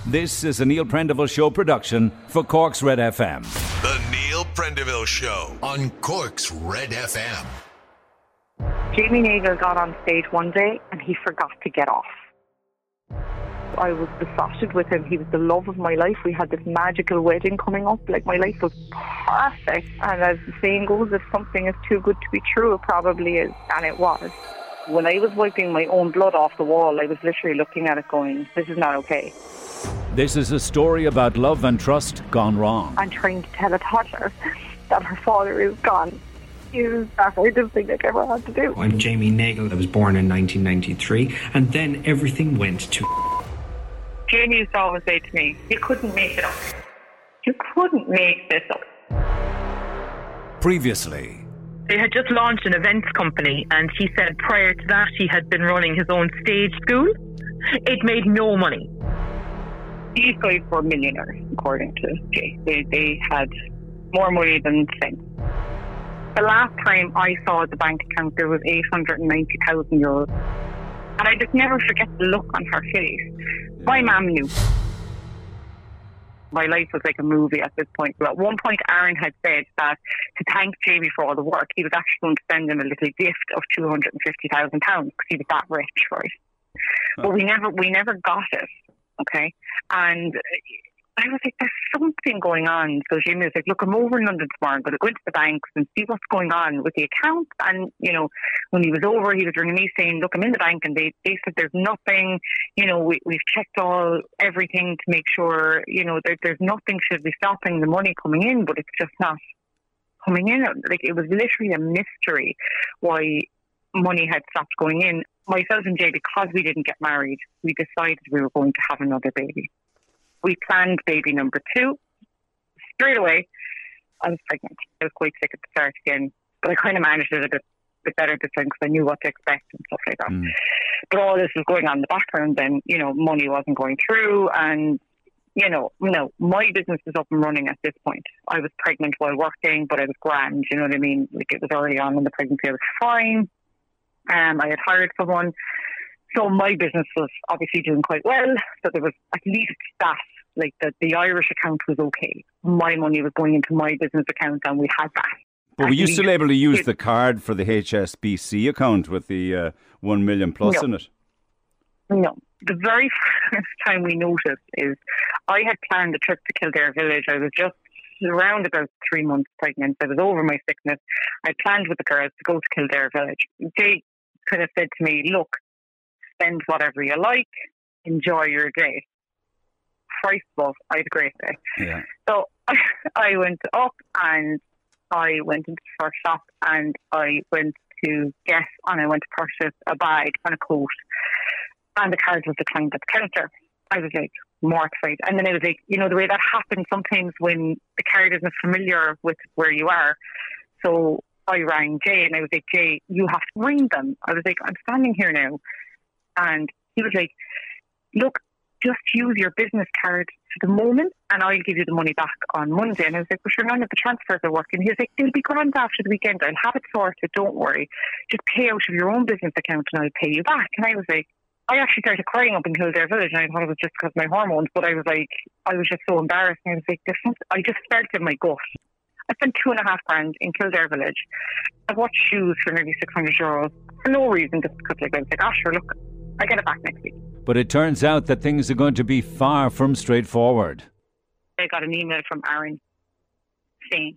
This is a Neil Prendeville Show production for Cork's Red FM. The Neil Prendeville Show on Cork's Red FM. Jamie Nagle got on stage one day and he forgot to get off. I was besotted with him. He was the love of my life. We had this magical wedding coming up. Like, my life was perfect. And as the saying goes, if something is too good to be true, it probably is. And it was. When I was wiping my own blood off the wall, I was literally looking at it going, this is not okay. This is a story about love and trust gone wrong. I'm trying to tell a toddler that her father is gone. Is the hardest thing I've ever had to do. I'm Jamie Nagle. I was born in 1993, and then everything went to... Jamie used to always say to me, you couldn't make it up. You couldn't make this up. Previously. They had just launched an events company, and he said prior to that he had been running his own stage school. It made no money. These guys were millionaires, according to Jay. They had more money than sense. The last time I saw the bank account, there was €890,000. And I just never forget the look on her face. My mum knew. My life was like a movie at this point. But at one point, Aaron had said that to thank Jamie for all the work, he was actually going to send him a little gift of £250,000 because he was that rich, right? But we never got it, okay? And I was like, there's something going on. So Jamie was like, look, I'm over in London tomorrow. I'm going to go into the banks and see what's going on with the account. And, you know, when he was over, he was ringing me saying, look, I'm in the bank. And they said there's nothing, you know, we've checked everything to make sure, you know, there's nothing should be stopping the money coming in, but it's just not coming in. Like, it was literally a mystery why money had stopped going in. Myself and Jay, because we didn't get married, we decided we were going to have another baby. We planned baby number 2. Straight away, I was pregnant. I was quite sick at the start again, but I kind of managed it a bit better this time because I knew what to expect and stuff like that. But all this was going on in the background, and, you know, money wasn't going through, and, you know, my business was up and running at this point. I was pregnant while working, but I was grand, you know what I mean? Like, it was early on in the pregnancy, I was fine. I had hired someone. So my business was obviously doing quite well. So there was at least that, like the Irish account was okay. My money was going into my business account and we had that. But were you still able to use the card for the HSBC account with the 1 million plus in it? No. The very first time we noticed is I had planned a trip to Kildare Village. I was just around about 3 months pregnant. I was over my sickness. I planned with the girls to go to Kildare Village. They kind of said to me, look, spend whatever you like, enjoy your day. Christ love, I had a great day. Yeah. So I went up and I went into the first shop and I went to Guess and I went to purchase a bag and a coat, and the card was declined at the counter. I was like mortified. And then I was like, you know, the way that happens sometimes when the card isn't familiar with where you are. So I rang Jay and I was like, Jay, you have to ring them. I was like, I'm standing here now. And he was like, look, just use your business card for the moment and I'll give you the money back on Monday. And I was like, well, sure, none of the transfers are working. He was like, they'll be grand after the weekend. I'll have it sorted. Don't worry. Just pay out of your own business account and I'll pay you back. And I was like, I actually started crying up in Kildare Village and I thought it was just because of my hormones. But I was like, I was just so embarrassed. And I was like, I just felt in my gut. I spent $2,500 in Kildare Village. I bought shoes for nearly €600 for no reason, just because I was like, sure, look, I get it back next week. But it turns out that things are going to be far from straightforward. I got an email from Aaron saying,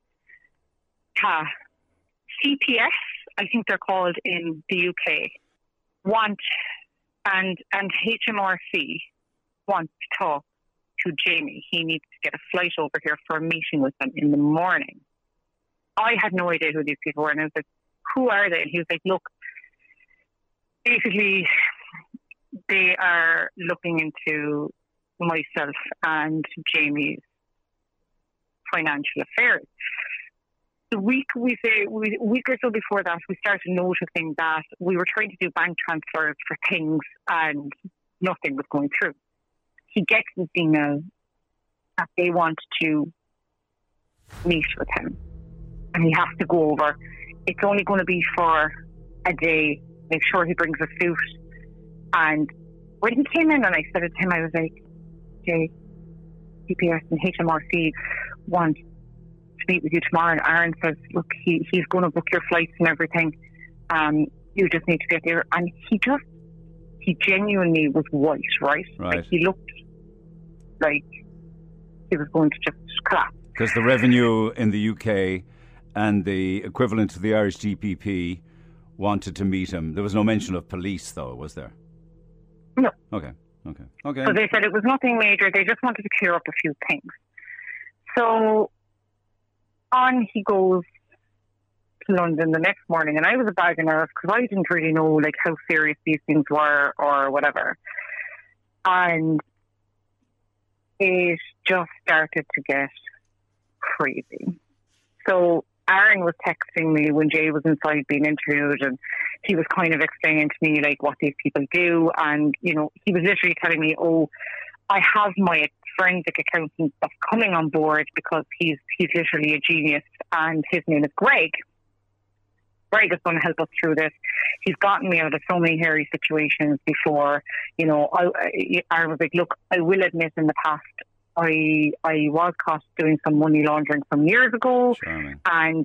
CPS, I think they're called in the UK, want and HMRC want to talk to Jamie. He needs to get a flight over here for a meeting with them in the morning. I had no idea who these people were, and I was like, who are they? And he was like, look, basically they are looking into myself and Jamie's financial affairs. The week or so before that, we started noticing that we were trying to do bank transfers for things and nothing was going through. He gets this email that they want to meet with him and he has to go over. It's only going to be for a day. Make sure he brings a suit. And when he came in and I said it to him, I was like, Jay, CPS and HMRC want to meet with you tomorrow. And Aaron says, look, he's going to book your flights and everything. You just need to get there. And he genuinely was white, right? Like, he looked like he was going to just collapse. Because the revenue in the UK and the equivalent to the Irish GPP wanted to meet him. There was no mention of police, though, was there? No. Okay. So they said it was nothing major. They just wanted to clear up a few things. So on he goes to London the next morning, and I was a bag of nerves because I didn't really know like how serious these things were or whatever. And it just started to get crazy. So Aaron was texting me when Jay was inside being interviewed, and he was kind of explaining to me like what these people do. And, you know, he was literally telling me, oh, I have my forensic accountant that's coming on board because he's literally a genius, and his name is Greg. Greg is going to help us through this. He's gotten me out of so many hairy situations before. You know, Aaron was like, look, I will admit in the past, I was caught doing some money laundering some years ago. Charming. And,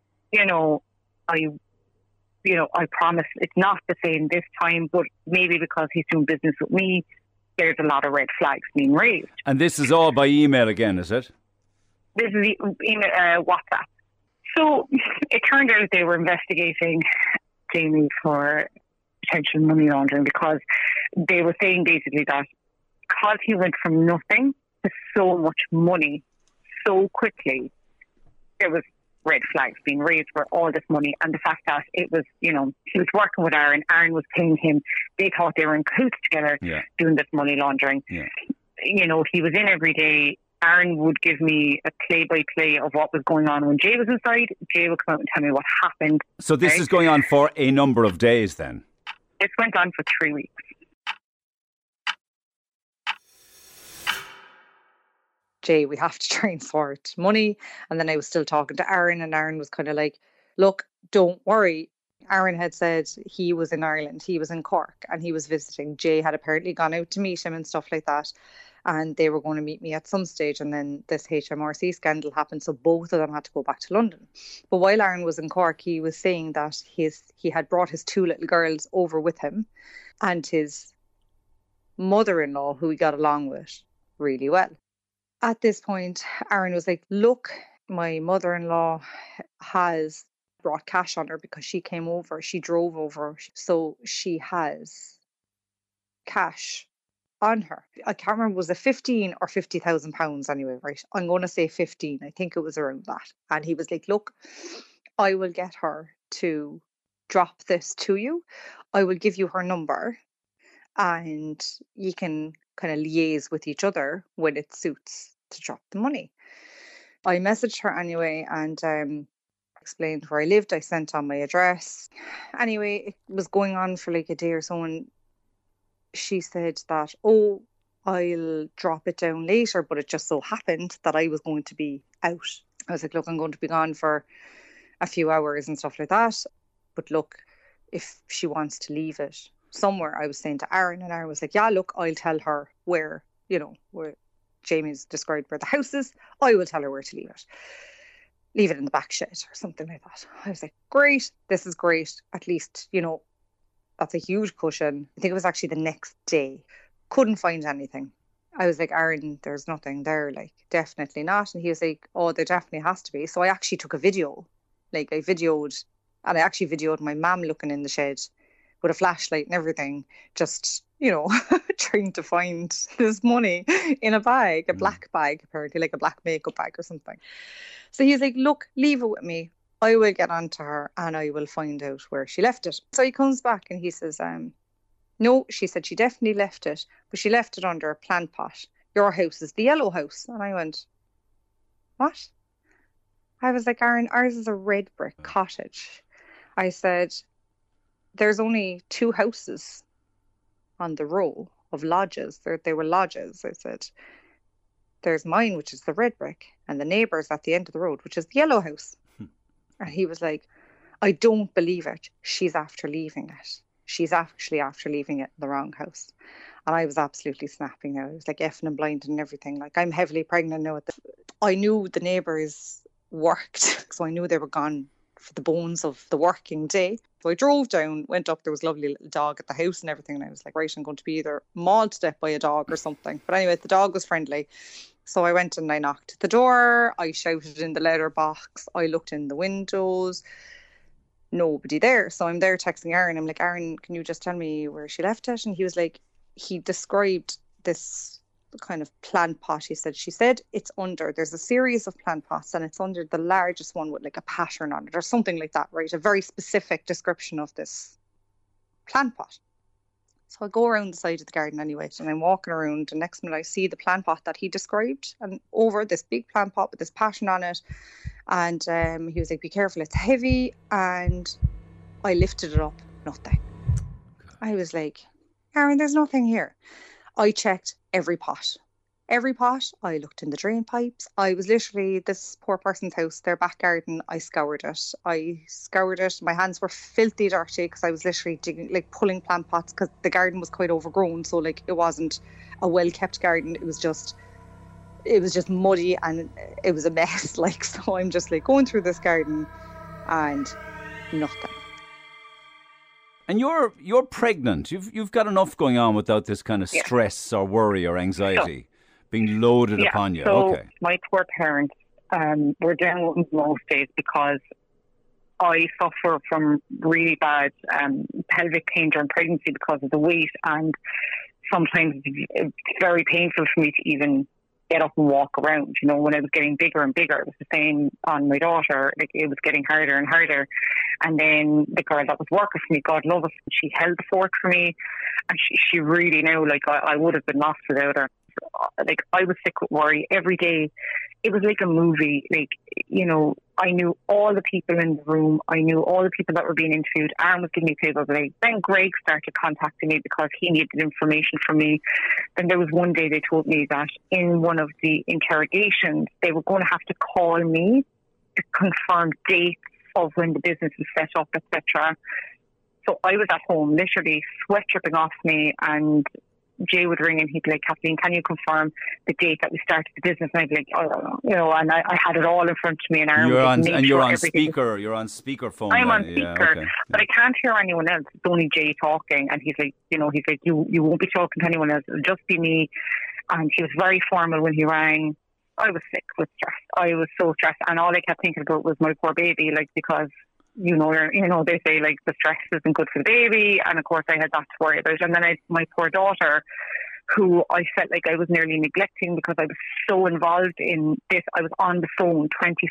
I promise it's not the same this time, but maybe because he's doing business with me, there's a lot of red flags being raised. And this is all by email again, is it? This is the email, WhatsApp. So it turned out they were investigating Jamie for potential money laundering because they were saying basically that because he went from nothing to so much money so quickly, there was red flags being raised for all this money, and the fact that it was, he was working with Aaron was paying him, they thought they were in cahoots together doing this money laundering. Yeah. He was in every day. Aaron would give me a play-by-play of what was going on when Jay was inside. Jay would come out and tell me what happened. So this is going on for a number of days then? This went on for 3 weeks. Jay, we have to try and sort money. And then I was still talking to Aaron, and Aaron was kind of like, look, don't worry. Aaron had said he was in Ireland, he was in Cork, and he was visiting. Jay had apparently gone out to meet him and stuff like that. And they were going to meet me at some stage. And then this HMRC scandal happened. So both of them had to go back to London. But while Aaron was in Cork, he was saying that he had brought his 2 little girls over with him, and his mother-in-law, who he got along with really well. At this point, Aaron was like, look, my mother-in-law has brought cash on her because she came over. She drove over. So she has cash on her. I can't remember, was it 15 or 50,000 pounds anyway, right? I'm going to say 15. I think it was around that. And he was like, look, I will get her to drop this to you. I will give you her number, and you can kind of liaise with each other when it suits to drop the money. I messaged her anyway and explained where I lived. I sent on my address. Anyway, it was going on for like a day or so, and she said that, oh, I'll drop it down later, but it just so happened that I was going to be out. I was like, look, I'm going to be gone for a few hours and stuff like that. But look, if she wants to leave it somewhere, I was saying to Aaron, and Aaron was like, yeah, look, I'll tell her where Jamie's described where the house is. I will tell her where to leave it. Leave it in the back shed or something like that. I was like, great, this is great. At least, that's a huge cushion. I think it was actually the next day. Couldn't find anything. I was like, Aaron, there's nothing there, like, definitely not. And he was like, oh, there definitely has to be. So I actually took a video. I actually videoed my mum looking in the shed with a flashlight and everything, just, trying to find this money in a bag, a black bag, apparently, like a black makeup bag or something. So he was like, look, leave it with me. I will get on to her and I will find out where she left it. So he comes back and he says, no, she said she definitely left it, but she left it under a plant pot. Your house is the yellow house. And I went, what? I was like, Aaron, ours is a red brick cottage. I said, there's only 2 houses on the row of lodges. They were lodges. I said, there's mine, which is the red brick, and the neighbour's at the end of the road, which is the yellow house. And he was like, I don't believe it. She's after leaving it. She's actually after leaving it in the wrong house. And I was absolutely snapping now. I was like effing and blind and everything. Like, I'm heavily pregnant now. I knew the neighbours worked, so I knew they were gone for the bones of the working day. So I drove down, went up, there was a lovely little dog at the house and everything. And I was like, right, I'm going to be either mauled to death by a dog or something. But anyway, the dog was friendly. So I went and I knocked at the door. I shouted in the letterbox. I looked in the windows. Nobody there. So I'm there texting Aaron. I'm like, Aaron, can you just tell me where she left it? And he was like, he described this kind of plant pot. She said it's under, there's a series of plant pots and it's under the largest one with like a pattern on it or something like that, right? A very specific description of this plant pot. So I go around the side of the garden anyway, and I'm walking around. The next minute I see the plant pot that he described, and over this big plant pot with this pattern on it. And he was like, be careful, it's heavy. And I lifted it up, nothing. I was like, Aaron, there's nothing here. I checked every pot. I looked in the drain pipes. I was literally, this poor person's house, their back garden, I scoured it. My hands were filthy dirty because I was literally digging, like pulling plant pots, because the garden was quite overgrown. So like it wasn't a well-kept garden. It was just muddy and it was a mess. Like, so I'm just like going through this garden and nothing. And you're pregnant. You've got enough going on without this kind of stress or worry or anxiety being loaded upon you. So okay. My poor parents were down with most days because I suffer from really bad pelvic pain during pregnancy because of the weight, and sometimes it's very painful for me to even get up and walk around. You know, when I was getting bigger and bigger, it was the same on my daughter. Like, it was getting harder and harder. And then the girl that was working for me, God love her, she held the fort for me, and she really knew, like, I would have been lost without her. Like, I was sick with worry every day. It was like a movie. Like, you know, I knew all the people in the room. I knew all the people that were being interviewed. Aaron was giving me papers. Like, then Greg started contacting me because he needed information from me. Then there was one day they told me that in one of the interrogations, they were going to have to call me to confirm dates of when the business was set up, etc. So I was at home, literally sweat dripping off me, and Jay would ring and he'd be like, Kathleen, can you confirm the date that we started the business? And I'd be like, oh, you know, and I had it all in front of me, and Aaron you're on speaker. You're on speakerphone. I'm on speaker, but I can't hear anyone else. It's only Jay talking, and he's like, you know, you won't be talking to anyone else. It'll just be me. And he was very formal when he rang. I was sick with stress. I was so stressed, and all I kept thinking about was my poor baby, like, because you know, they say like the stress isn't good for the baby, and of course I had that to worry about. And then my poor daughter, who I felt like I was nearly neglecting because I was so involved in this. I was on the phone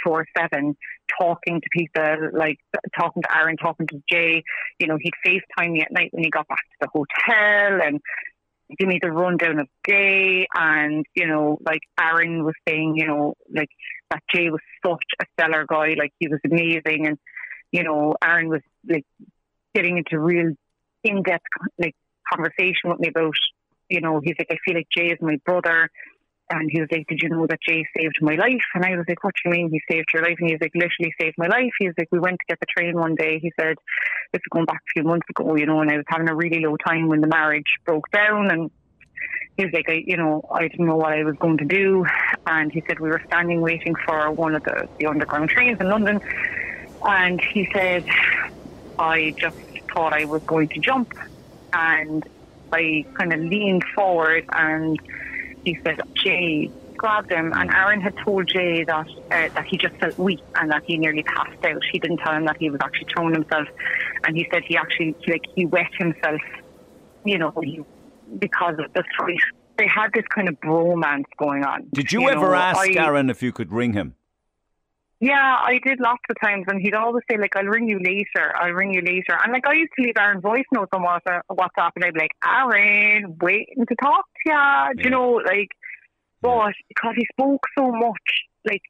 24/7, talking to people, like talking to Aaron, talking to Jay. You know, he'd FaceTime me at night when he got back to the hotel and give me the rundown of Jay. And, you know, like Aaron was saying, you know, like that Jay was such a stellar guy, like he was amazing. And, you know, Aaron was like getting into real in-depth like conversation with me about, you know, he's like, I feel like Jay is my brother. And he was like, did you know that Jay saved my life? And I was like, what do you mean he saved your life? And he was like, literally saved my life. He was like, we went to get the train one day. He said, this is going back a few months ago, you know, and I was having a really low time when the marriage broke down. And he was like, I didn't know what I was going to do. And he said, we were standing waiting for one of the underground trains in London. And he said, I just thought I was going to jump. And I kind of leaned forward, and he said, Jay grabbed him. And Aaron had told Jay that he just felt weak and that he nearly passed out. He didn't tell him that he was actually throwing himself. And he said he wet himself, you know, because of the fight. They had this kind of bromance going on. Did you ever ask Aaron if you could ring him? Yeah, I did lots of times, and he'd always say, like, I'll ring you later. And, like, I used to leave Aaron voice notes on WhatsApp, and I'd be like, Aaron, waiting to talk to you. Yeah. You know, like, but because he spoke so much, like,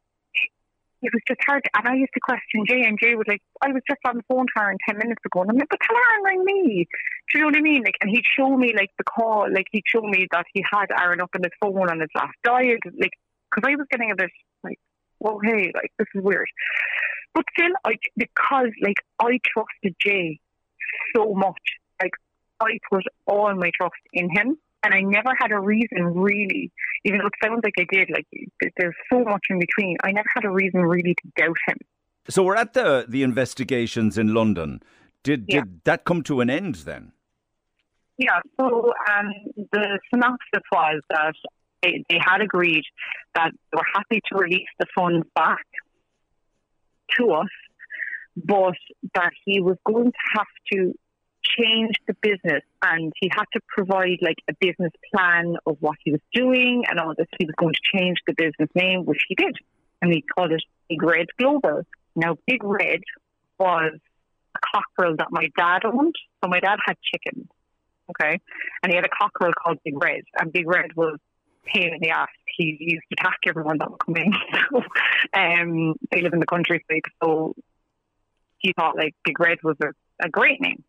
it was just hard. And I used to question Jay, and Jay was like, I was just on the phone to Aaron 10 minutes ago, and I'm like, but tell Aaron, ring me. Do you know what I mean? Like, and he'd show me, like, the call, like, he'd show me that he had Aaron up on his phone on his last diet, like, because I was getting a bit, like, well, hey, like, this is weird. But still, because I trusted Jay so much, like, I put all my trust in him. And I never had a reason really, even though it sounds like I did, like there's so much in between. I never had a reason really to doubt him. So we're at the investigations in London. Did that come to an end then? Yeah, so the synopsis was that they had agreed that they were happy to release the funds back to us, but that he was going to have to change the business, and he had to provide like a business plan of what he was doing and all this. He was going to change the business name, which he did, and he called it Big Red Global. Now, Big Red was a cockerel that my dad owned. So my dad had chickens, okay, and he had a cockerel called Big Red, and Big Red was a pain in the ass. He used to attack everyone that would come in. So, they live in the countryside, so he thought like Big Red was a great name.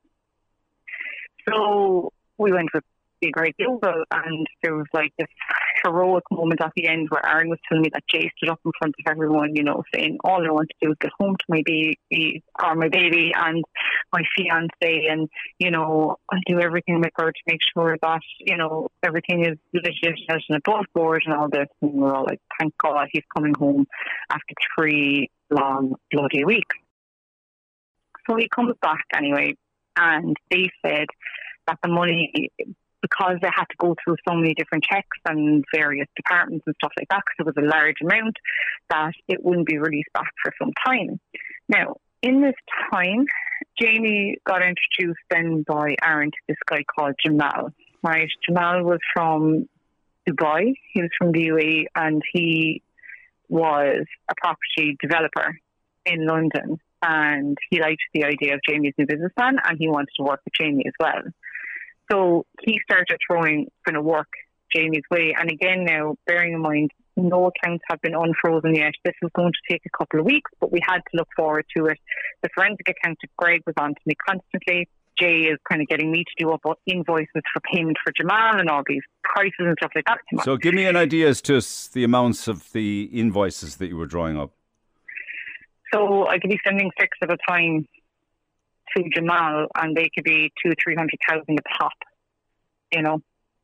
So we went with Big Red Global, and there was like this heroic moment at the end where Aaron was telling me that Jay stood up in front of everyone, you know, saying, all I want to do is get home to my baby and my fiance, and, you know, I do everything in my power to make sure that, you know, everything is legit and above board and all this. And we're all like, thank God he's coming home after 3 long bloody weeks. So he comes back anyway, and they said that the money, because they had to go through so many different checks and various departments and stuff like that, because it was a large amount, that it wouldn't be released back for some time. Now, in this time, Jamie got introduced then by Aaron to this guy called Jamal. Right? Jamal was from Dubai. He was from the UAE, and he was a property developer in London. And he liked the idea of Jamie as a business plan, and he wanted to work with Jamie as well. So he started throwing kind of work Jamie's way. And again now, bearing in mind, no accounts have been unfrozen yet. This was going to take a couple of weeks, but we had to look forward to it. The forensic accountant, Greg, was on to me constantly. Jay is kind of getting me to do up invoices for payment for Jamal and all these prices and stuff like that. So give me an idea as to the amounts of the invoices that you were drawing up. So I could be sending 6 at a time to Jamal, and they could be 200,000-300,000 a pop. You know,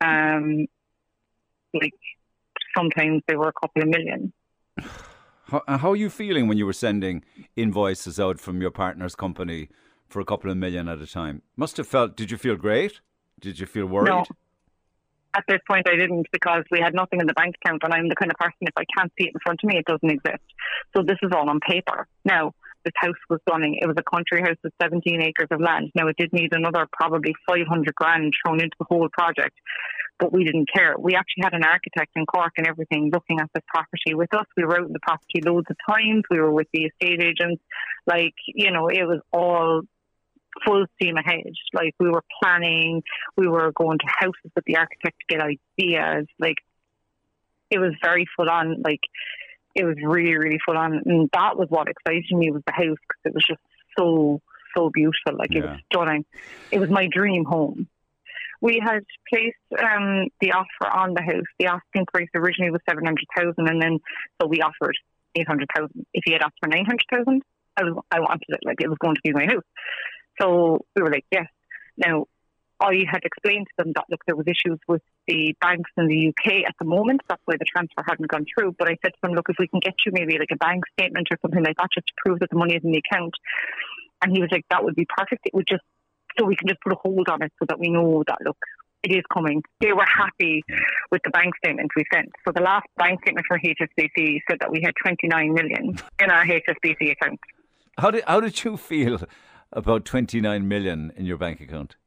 like sometimes they were a couple of million. How are you feeling when you were sending invoices out from your partner's company for a couple of million at a time? Must have felt. Did you feel great? Did you feel worried? No. At this point, I didn't, because we had nothing in the bank account, and I'm the kind of person, if I can't see it in front of me, it doesn't exist. So this is all on paper. Now, this house was stunning. It was a country house with 17 acres of land. Now, it did need another probably 500 grand thrown into the whole project, but we didn't care. We actually had an architect in Cork and everything looking at this property with us. We were out in the property loads of times. We were with the estate agents. Like, you know, it was all full steam ahead. Like, we were planning, we were going to houses with the architect to get ideas. Like, it was very full on. Like, it was really, really full on. And that was what excited me, was the house, because it was just so beautiful. Like, it was stunning. It was my dream home. We had placed the offer on the house. The asking price originally was 700,000, and then so we offered 800,000. If he had asked for 900,000, I wanted it. Like, it was going to be my house. So we were like, yes. Now, I had explained to them that, look, there was issues with the banks in the UK at the moment. That's why the transfer hadn't gone through. But I said to them, look, if we can get you maybe like a bank statement or something like that, just to prove that the money is in the account. And he was like, that would be perfect. It would just, so we can just put a hold on it so that we know that, look, it is coming. They were happy with the bank statement we sent. So the last bank statement for HSBC said that we had 29 million in our HSBC account. How did you feel about 29 million in your bank account?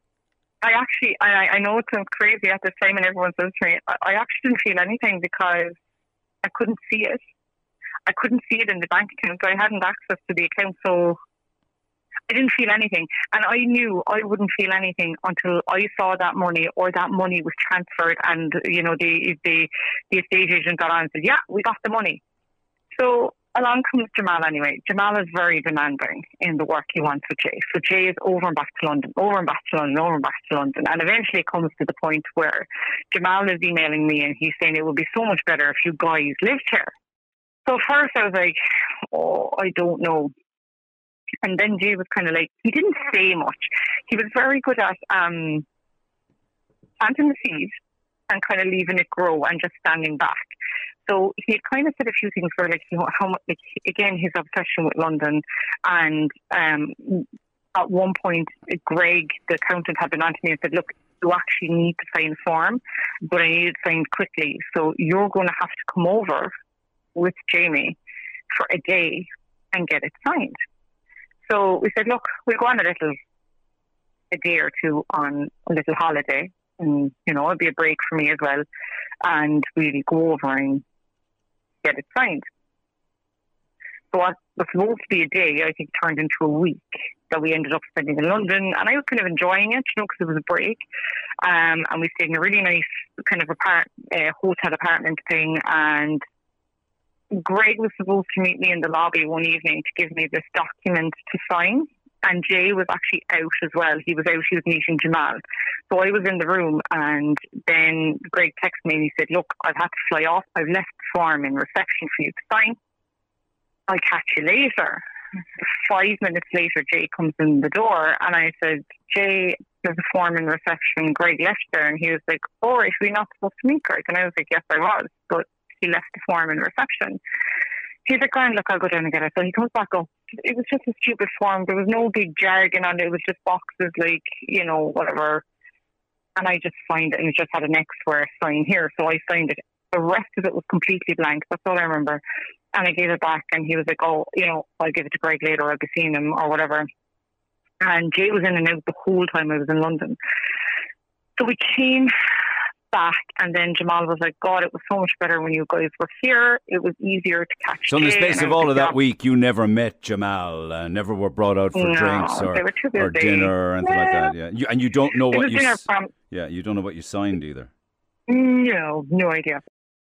I know it sounds crazy at this time, and everyone says to me, I actually didn't feel anything, because I couldn't see it. I couldn't see it in the bank account. I hadn't access to the account, so I didn't feel anything. And I knew I wouldn't feel anything until I saw that money, or that money was transferred, and, you know, the estate agent got on and said, yeah, we got the money. So along comes Jamal anyway. Jamal is very demanding in the work he wants with Jay. So Jay is over and back to London, over and back to London, over and back to London. And eventually it comes to the point where Jamal is emailing me and he's saying it would be so much better if you guys lived here. So first I was like, oh, I don't know. And then Jay was kind of like, he didn't say much. He was very good at planting the seed and kind of leaving it grow and just standing back. So he had kind of said a few things where, like, you know, how much, like, again, his obsession with London. And at one point, Greg, the accountant, had been on to me and said, look, you actually need to sign a form, but I need it signed quickly. So you're going to have to come over with Jamie for a day and get it signed. So we said, look, we'll go on a day or two on a little holiday. And, you know, it'll be a break for me as well. And we'll go over and get it signed. So what was supposed to be a day, I think, turned into a week that we ended up spending in London. And I was kind of enjoying it, you know, because it was a break. And we stayed in a really nice kind of hotel apartment thing. And Greg was supposed to meet me in the lobby one evening to give me this document to sign. And Jay was actually out as well. He was meeting Jamal. So I was in the room, and then Greg texted me and he said, look, I've had to fly off. I've left the form in reception for you to sign. I'll catch you later. 5 minutes later, Jay comes in the door, and I said, Jay, there's a form in reception. Greg left there. And he was like, oh, are we not supposed to meet Greg? And I was like, yes, I was. But he left the form in reception. He's like, look, I'll go down and get it. So he comes back up. It was just a stupid form. There was no big jargon on it. It was just boxes, like, you know, whatever. And I just signed it, and it just had an X where sign here. So I signed it. The rest of it was completely blank. That's all I remember. And I gave it back, and he was like, oh, you know, I'll give it to Greg later. I'll be seeing him or whatever. And Jay was in and out the whole time I was in London. So we came back, and then Jamal was like, God, it was so much better when you guys were here. It was easier to catch. So in the space of all of that week, you never met Jamal, never were brought out for drinks or dinner or anything like that. Yeah, and you don't know what you don't know what you signed either. No idea.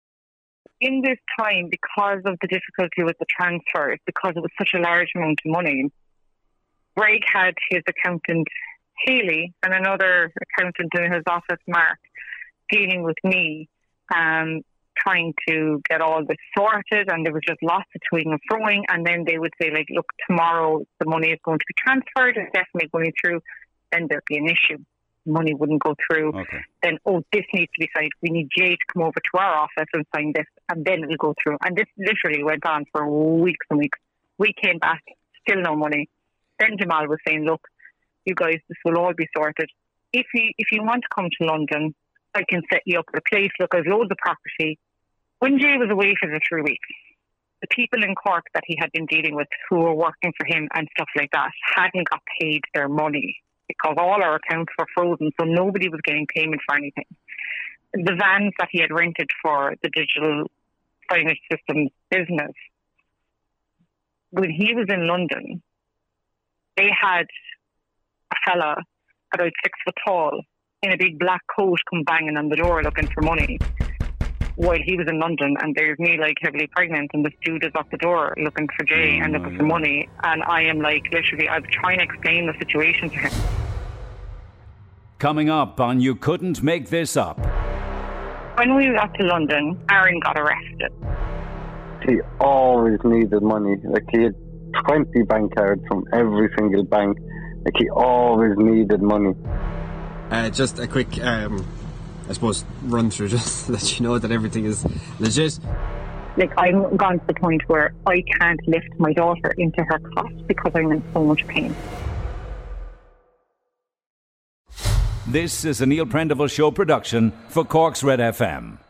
In this time, because of the difficulty with the transfers, because it was such a large amount of money, Greg had his accountant Haley and another accountant in his office, Mark, dealing with me, trying to get all this sorted, and there was just lots of toing and froing. And then they would say, like, look, tomorrow the money is going to be transferred, it's definitely going through. Then there'd be an issue. Money wouldn't go through. Okay. Then, this needs to be signed. We need Jay to come over to our office and sign this, and then it'll go through. And this literally went on for weeks and weeks. We came back, still no money. Then Jamal was saying, look, you guys, this will all be sorted. If you want to come to London, I can set you up at a place. Look, I've loads of property. When Jay was away for the 3 weeks, the people in Cork that he had been dealing with who were working for him and stuff like that hadn't got paid their money because all our accounts were frozen, so nobody was getting payment for anything. The vans that he had rented for the digital signage systems business, when he was in London, they had a fella about 6 foot tall in a big black coat come banging on the door looking for money while he was in London, and there's me, like, heavily pregnant, and this dude is at the door looking for Jay and looking for money, and I am, like, literally, I was trying to explain the situation to him. Coming up on You Couldn't Make This Up. When we got to London, Aaron got arrested. He always needed money. Like, he had 20 bank cards from every single bank. Like, he always needed money. Just a quick, I suppose, run through, just to let you know that everything is legit. Like, I've gone to the point where I can't lift my daughter into her cot because I'm in so much pain. This is a Neil Prendeville Show production for Cork's Red FM.